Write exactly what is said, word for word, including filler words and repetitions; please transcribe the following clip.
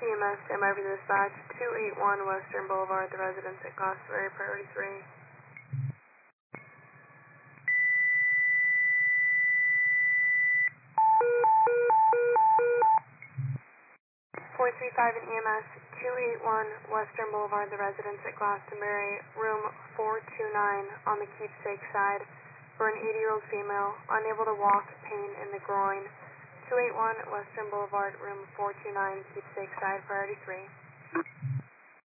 E M S, stand by for dispatch, two eight one Western Boulevard, the residence at Glastonbury, priority three. four three five in E M S, two eight one Western Boulevard, the residence at Glastonbury, room four two nine on the keepsake side, for an eighty-year-old female, unable to walk, pain in the groin. two eight one Western Boulevard, room four two nine, keepsake side, priority three.